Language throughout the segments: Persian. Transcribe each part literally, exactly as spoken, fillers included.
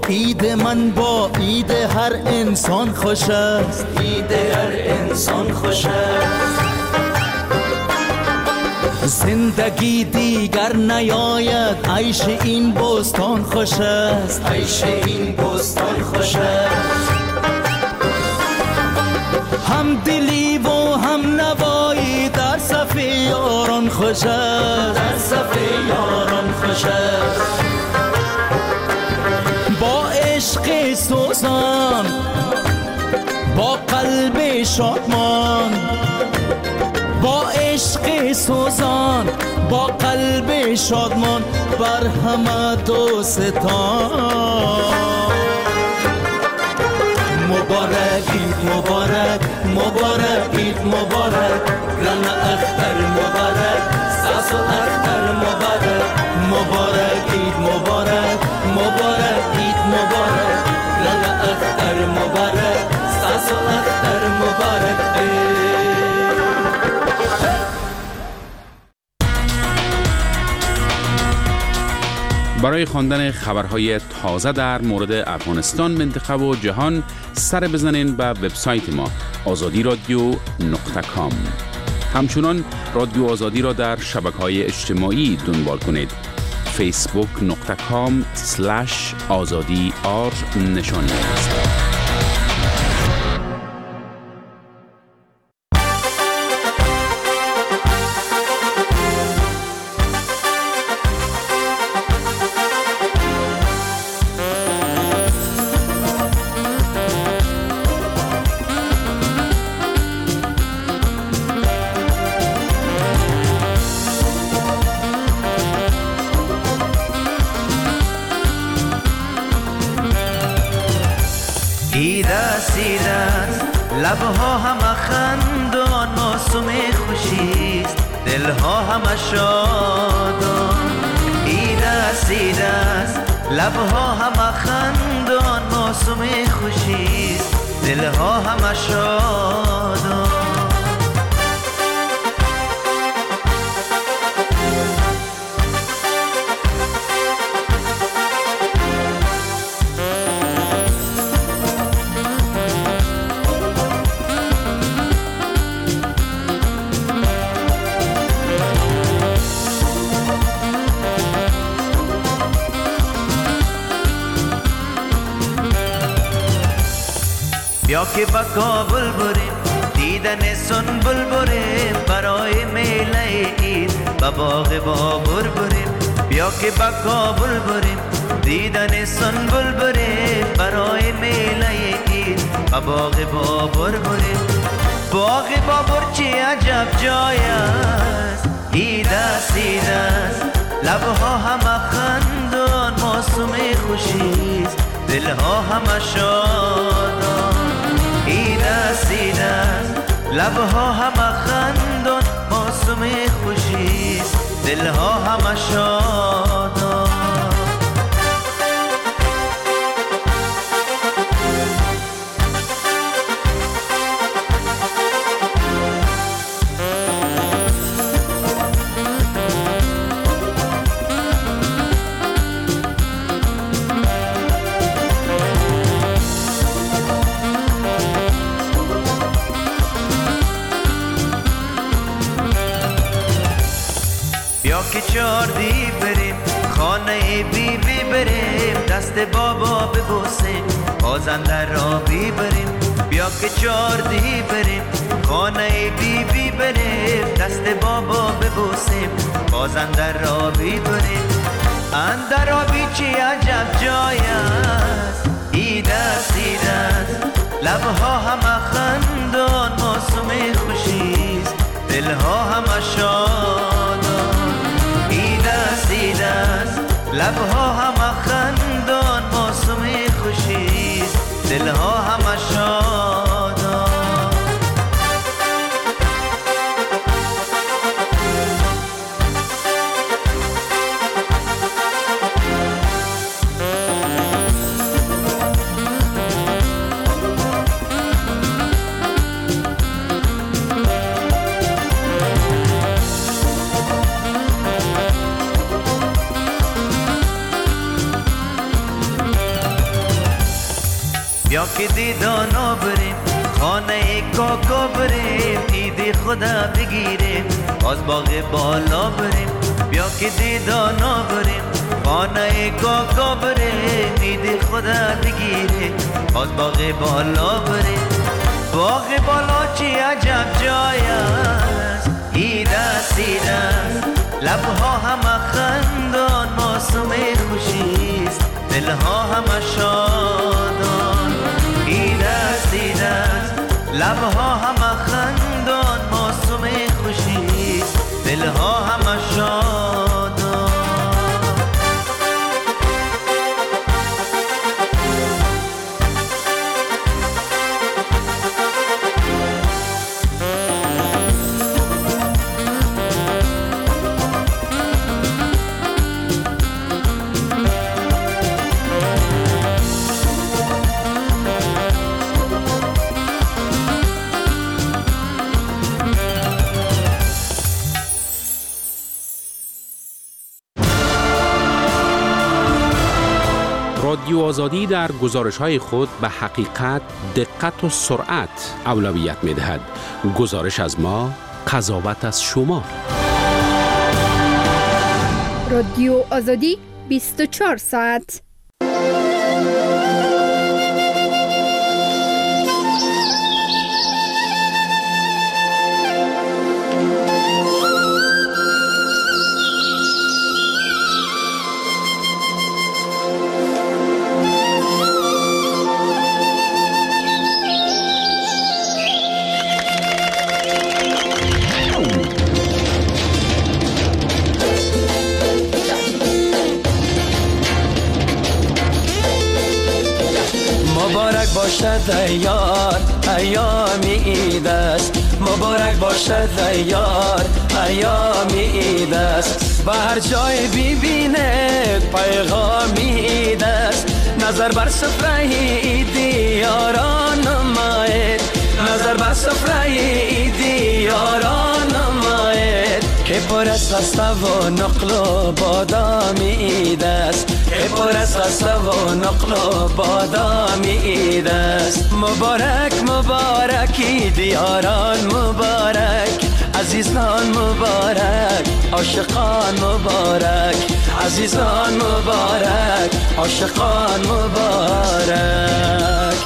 عید من با عید هر انسان خوش است، عید هر انسان خوش است. زندگی دیگر نیاید، عیش این بستان خوش است، عیش این بستان خوش است. هم دلی و هم نوایی در صف یاران خوش است، در صف یاران خوش است. با عشق سوزان، با قلب شادمان، با عشق سوزان، با قلب شادمان، بر همه دوستان. مبارک عید مبارک، مبارک عید مبارک، گران اختر مبارک، ساس و اختر مبارک. مبارک عید مبارک، مبارک عید مبارک، گران اختر مبارک، ساس و اختر مبارک. برای خواندن خبرهای تازه در مورد افغانستان، منطقه و جهان سر بزنین به وبسایت ما آزادی رادیو نقطه کام. همچنان رادیو آزادی را در شبکه‌های اجتماعی دنبال کنید. فیسبوک نقطه کام سلش آزادی آر نشانی است. لبها همه خندان، موسم خوشیست، دلها همه شادان. عید است عید است، لبها همه خندان، موسم خوشیست، دلها همه شادان. بیا که با کابل بریم، دیدن سنبل بریم، برای میله عید با باغ بابر بریم. بیا که با کابل بریم، دیدن سنبل بریم، برای میله عید با باغ بابر بریم. باغ بابر چه عجب جای است، عید است عید است، لبها همه خندان، موسم خوشیست، دلها همه شادان. عید است عید است، لبها همه خندان، موسم خوشیست، دلها همه شادان. که چاردی بریم، خانه بی بی بریم، دست بابا ببوسیم، بازنده را بی بریم. بیا که چاردی بریم، خانه بی بی بریم، دست بابا ببوسیم، بازنده را بی بریم. اندر آبی چی عجب جای است، عید است عید است، لبها همه خندان، موسم خوشیست، دلها همه شادان. عید است عید است، لبها همه خندان، موسم خوشیست، دلها همه شادان. بیا که دیدانا بریم خانه کاکا بریم ایدی خدا بگیریم باز باغ بالا بریم بیا که دیدانا بریم خانه کاکا بریم ایدی خدا بگیریم باز باغ بالا بریم باغ بالا چی عجب جای است اید است اید است لبها همه خندان موسم خوشیست دلها همه شادان اید است اید است لبها همه خندان موسم خوشیست دلها همه شادان رادیو آزادی در گزارش‌های خود به حقیقت، دقت و سرعت اولویت می‌دهد. گزارش از ما، قضاوت از شما. رادیو آزادی بیست و چهار ساعت. مبارک باشد ای یار ایام عید است مبارک باشد ای یار ایام عید است و هر جای ببیند پیغام عید است نظر بر سفره عیدی یاران نماید نظر بر سفره عیدی یاران نماید که پر از خسته و نقل و بادام عید است که پر از خسته و نقل و بادام عید است مبارک مبارک عید یاران مبارک عزیزان مبارک عاشقان مبارک عزیزان مبارک عاشقان مبارک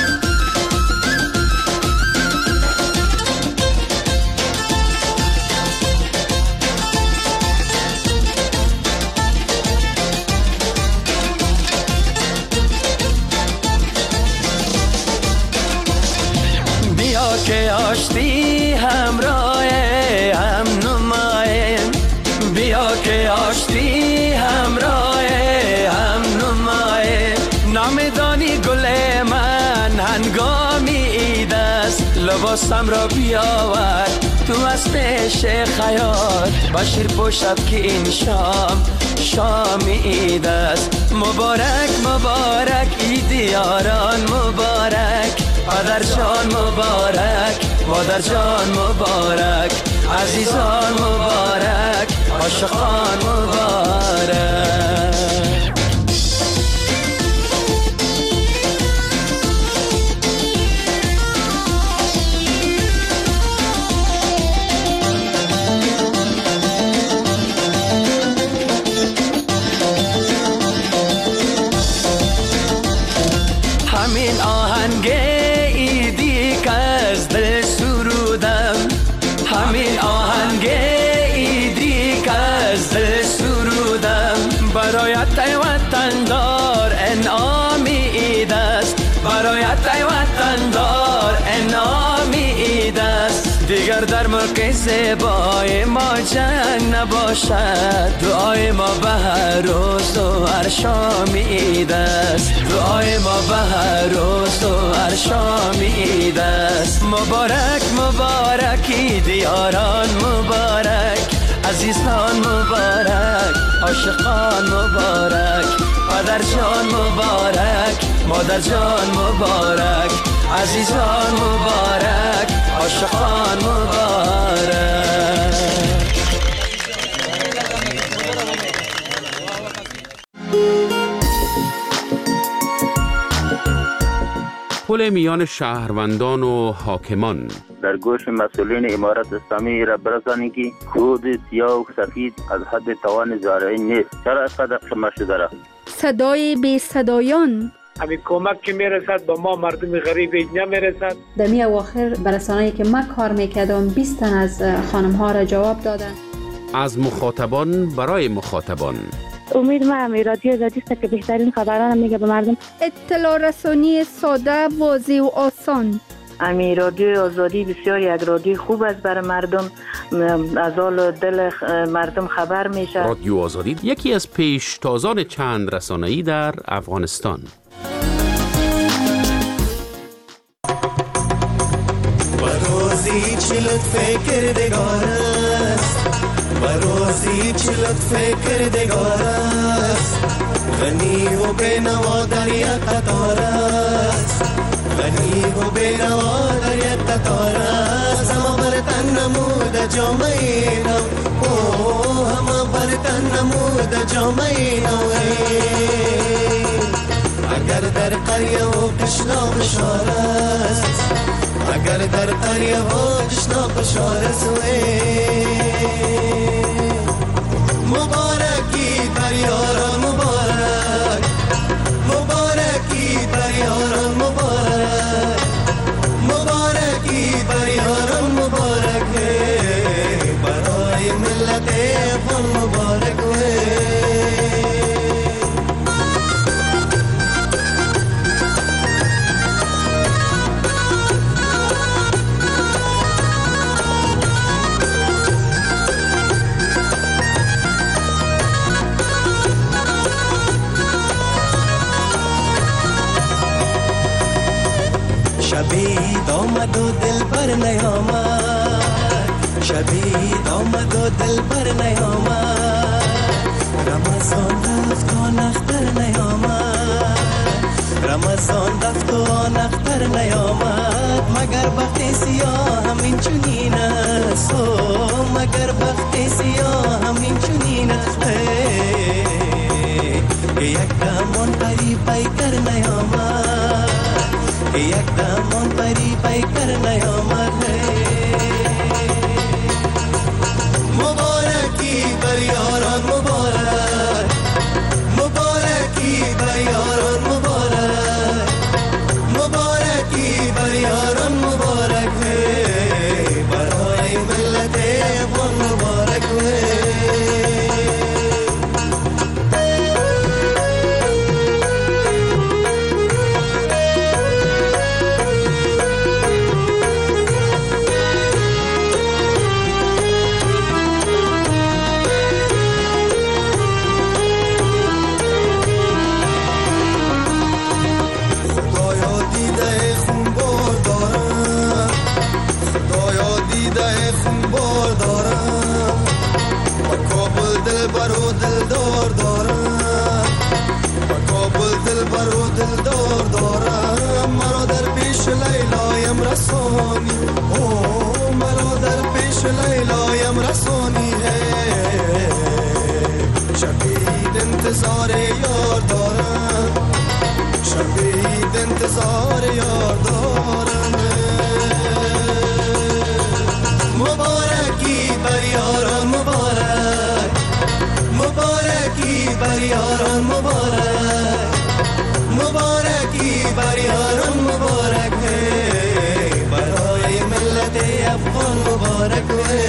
که آشتی همراه هم نمایم بیا که آشتی همراه هم نمایم نامدانی گل من هنگامی عید است لباسم را بیاور تو از پیش خیاط بشیر پوشد که این شام شام عید است مبارک مبارک عید یاران مبارک پدر جان مبارک مادر جان مبارک عزیزان مبارک عاشقان مبارک همین آهنگه همین آهنگ عیدی که از دل سرودم برایت ای وطندار انعامی عید است برایت ای وطندار انعامی عید است دیگر در ملک زیبای ما جنگ نباشد دعای ما به هر روز و هر شام عید است دعای ما به هر روز و هر شام عید است مبارک مبارک عید یاران مبارک عزیزان مبارک عاشقان مبارک پدر جان مبارک مادر جان مبارک عزیزان مبارک عاشقان مبارک پل میان شهروندان و حاکمان. در گوش مسئولین امارت اسلامی را برسانی که خود سیاه و سفید از حد توان زارعی نیست. چرا از قدر شما شده؟ صدای بی صدایان. همین کمک که میرسد با ما مردم غریب اینجا میرسد. در می اواخر برسانه‌ای که من کار میکردم بیست تن از خانم ها را جواب دادن. از مخاطبان برای مخاطبان. امید من رادیو آزادی است که بهترین خبران میگه به مردم. اطلاع رسانی ساده، واضح و آسان. امی رادیو آزادی بسیار یک رادیو خوب است برای مردم، از حال دل مردم خبر میشه. رادیو آزادی یکی از پیشتازان چند رسانه‌ای در افغانستان. بروزی چی لطف کردگار است، بروزی چی لطف کردگار است، غنی و بینوا در یک قطار است، غنی و بینوا در یک قطار است. همه برتن نمود جامعه نو، او همه برتن نمود جامعه نو. اگر در قریه و قشنا بشار است، اگر در قریه و قشنا بشار است، مبارکی بر یاران مبارک، مبارکی بر یاران مبارک، مبارکی بر یاران مبارک، برای ملت افغان مبارک. شبید آمد و دل بر نیامد، شبید آمد و دل بر نیامد، رمضان رفت و نختر نیامد، رمضان رفت و نختر نیامد. مگر بخت سیاه همین چنین است، مگر بخت سیاه همین چنین است، که یک دمان قریب پیکر نیامد، یک دمان پری پیکر نیامد. مبارکی بر یاران مبارک، مبارکی بر یاران مبارک، مبارکی بر یاران مبارک، برای ملت افغان مبارک. رسانی او مرا در پیش لیلایم رسانی ہے، شبید انتظار یار دارم، شبید انتظار یار دارم. مبارکی بر یاران مبارک، مبارکی بر یاران مبارک، مبارکی بر یاران مبارک، برای ملت افغان مبارک.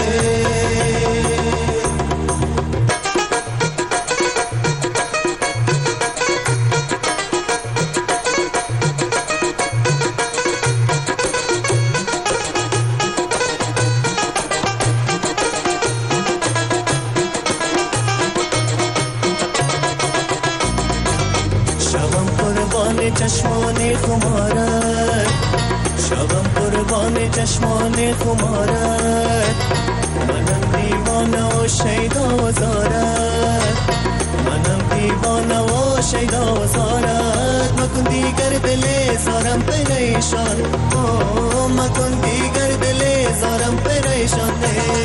شبم قربان چشمان خمارت، شبم قربان چشمان خمارت، منم دیوانه و شیدا و زارت، منم دیوانه و شیدا و زارت. مکن دیگر دل زارم پریشان، مکن دیگر دل زارم پریشان.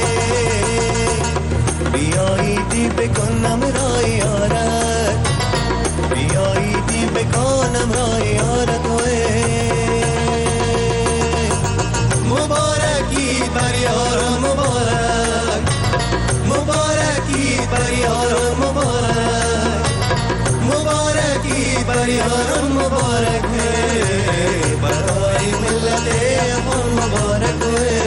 بیایی دی بکنم رای یارت، بیایی دی بکنم رای یارت. ملت افغان مبارک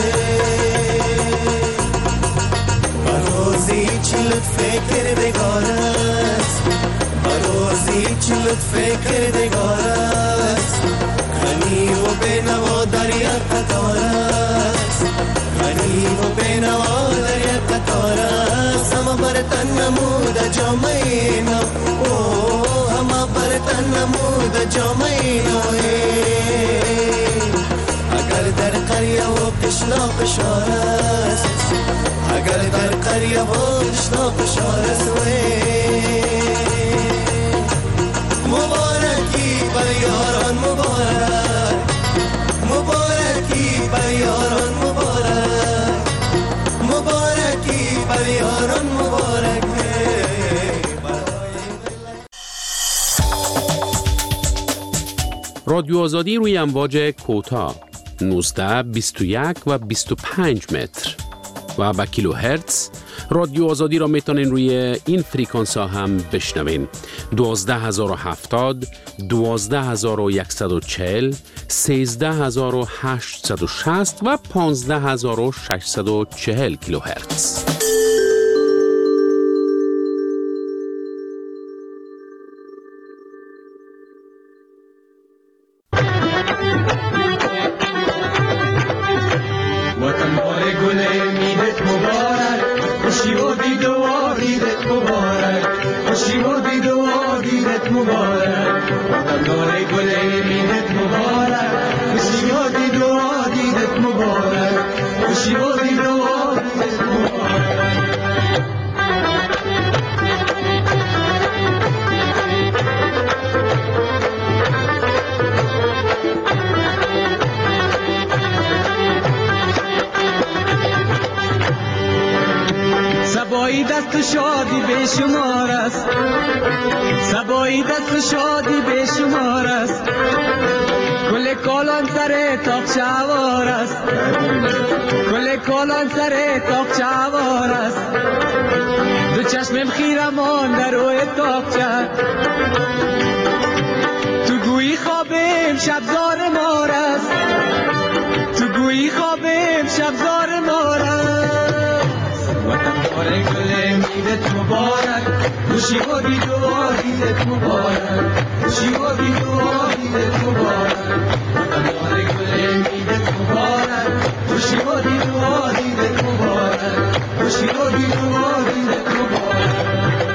بروزی چی لطف کردگار است بروزی چی لطف کردگار است غنی و بینوا در یک قطار است غنی و بینوا در یک قطار است همه برتن نمود جامعه نو همه برتن نمود جامعه نو اگر در قریه و قشلاق شار است اگر در قریه و قشلاق شار است مبارکی بر یاران مبارک مبارکی بر یاران مبارک مبارکی بر یاران مبارک رادیو آزادی روی امواج کوتاه نوزده، بیست و یک و بیست و پنج متر و با کیلو هرتز. رادیو آزادی را میتونین روی این فریکانس ها هم بشنوین: دوازده هزار و هفتاد، دوازده هزار و صد و چهل، سیزده هزار و هشتصد و شصت و پانزده هزار و ششصد و چهل کیلو هرتز. سبایی دست شادی به شمار است سبایی دست شادی به شمار است کل کالان سر تاق چوار است کل کالان سر تاق چوار است دو چشمم خیرمان در روی تاقچه تو گویی خوابم شبزار مار است تو گویی خوابم شبزار مار است وطن گل میدت مبارک خوشی و بیدو دیدت مبارک خوشی و بیدو دیدت مبارک وطن گل میدت مبارک خوشی و بیدو دیدت مبارک خوشی و بیدو دیدت مبارک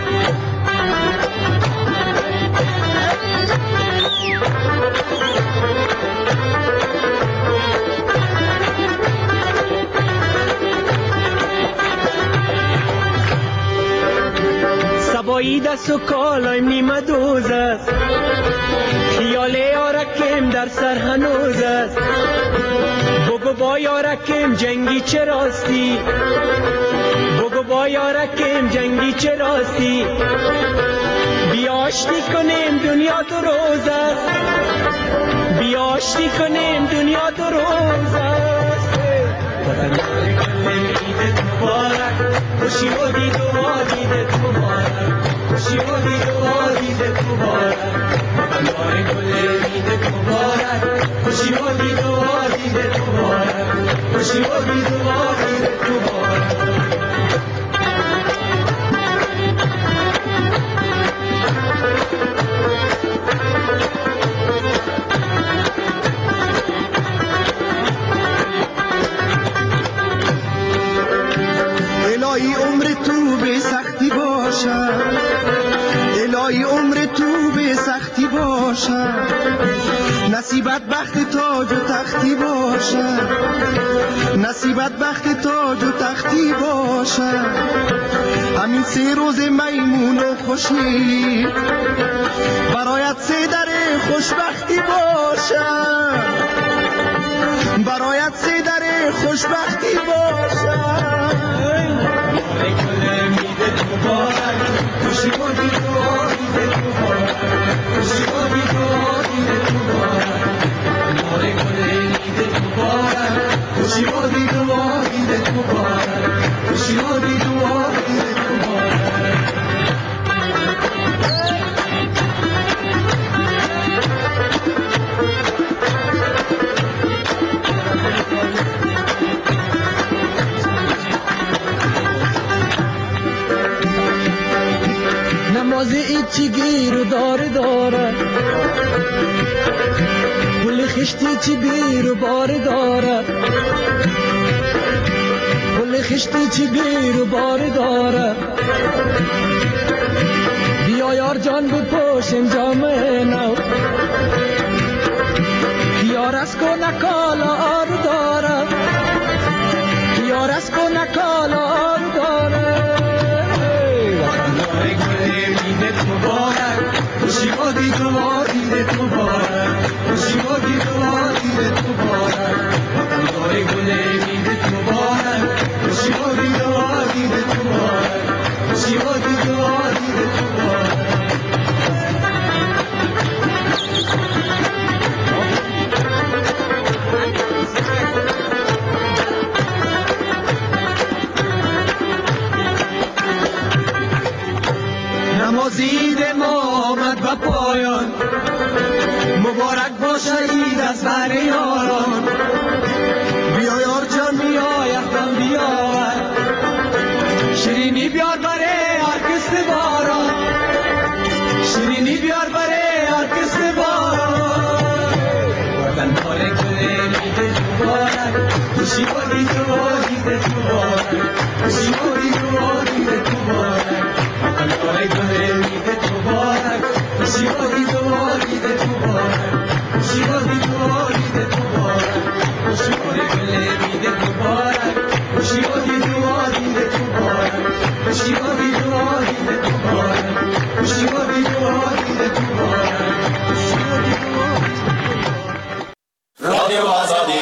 سبایی دست و کالایم نیمه دوز است خیال یارکم در سر هنوز است بگو با یارکم جنگی چه راستی بگو با یارکم جنگی چه راستی بیاشتی کنیم دنیا دو روز است بیاشتی کنیم دنیا دو روز است وطن کنیم عیدت مبارک خوشی و دید و دیدت مبارک خوشی و دید و دیدت مبارک وطن کنیم عیدت مبارک خوشی و دید و دیدت مبارک خوشی و دید و دیدت مبارک الهی عمر تو به سختی باشد الهی عمر تو به سختی باشد نصیبت بخت تاج و تختی باشد نصیبت بخت تاج و تختی باشد همین سه روز میمون و خوشی برایت سه در خوشبختی باشد برایت سه در خوشبختی باشد خوشی و دید و دیدت مبارک خوشی و دید و دیدت مبارک نور گل عیدت مبارک خوشی و دید و دیدت مبارک خوشی و دید و دیدت مبارک چی گیر و دار داره گل خشتی چی بیر و بار داره گل خشتی چی بیر و بار داره بیا یار جان بپوشیم جامه نو یار از کنه کالا آر داره یار از کنه کالا آر داره وطن گل عیدت مبارک خوشی بادی تو عیدت مبارک خوشی بادی تو عیدت مبارک وطن گل عیدت مبارک خوشی بادی تو عیدت مبارک خوشی بادی تو عیدت مبارک نمازید ما آمد و پایان مبارک باشه عید از بر یاران بیا یار جان بیا یختم بیا شیرینی بیار بره هر کس باران شیرینی بیار بره هر کس باران وطن باره گل عید مبارک خوشی بادی تو عید مبارک خوشی بادی تو عید مبارک Ay gönlümde mübarek, şivadi duvaride mübarek, şivadi duvaride mübarek, şivadi gönlümde mübarek, şivadi duvaride mübarek, şivadi duvaride mübarek, şivadi duvaride mübarek, şivadi duvaride mübarek. Radyo Azadi.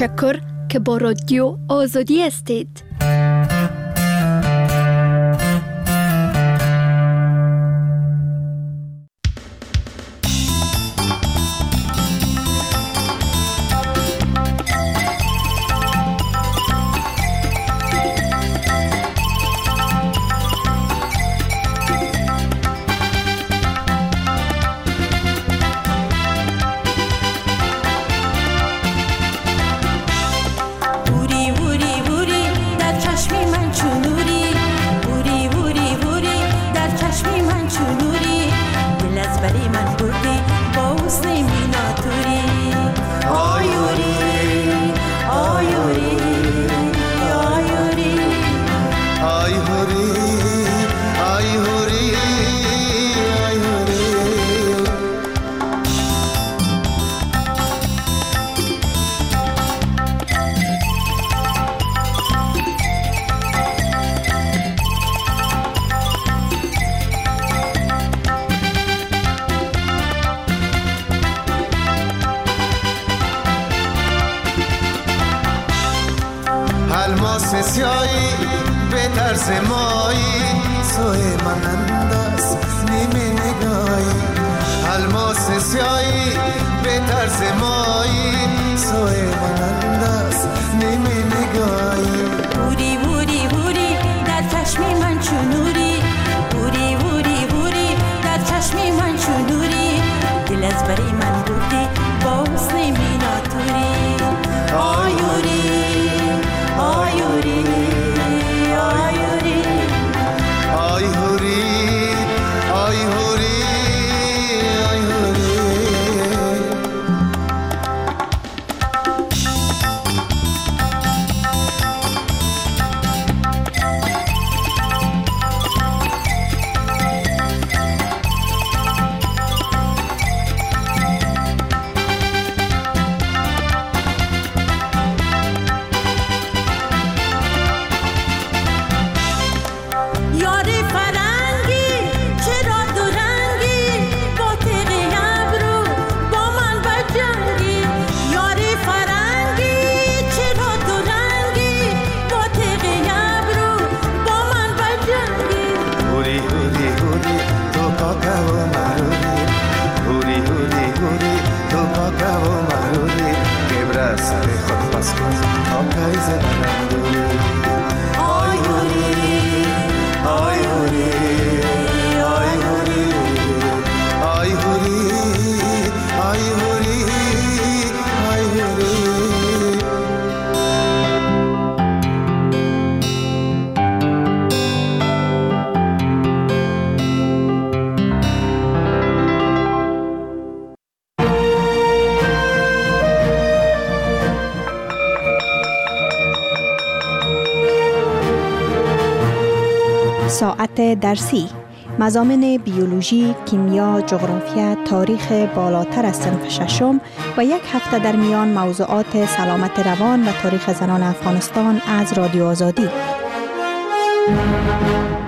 تشکر که با رادیو آزادی هستید. الماس سیایی به طرز مایی سوی من انداز نیمه نگاهی الماس سیایی به طرز مایی سوی من انداز نیمه نگاهی بوری بوری بوری در چشم من چونوری بوری بوری بوری در چشم من چونوری دل از بری من بودی با حسن میناتوری آیوری آیوری آیوری آیوری آیوری ساعت درسی، مضامین بیولوژی، کیمیا، جغرافیا، تاریخ بالاتر از صنف ششم و یک هفته در میان موضوعات سلامت روان و تاریخ زنان افغانستان از رادیو آزادی.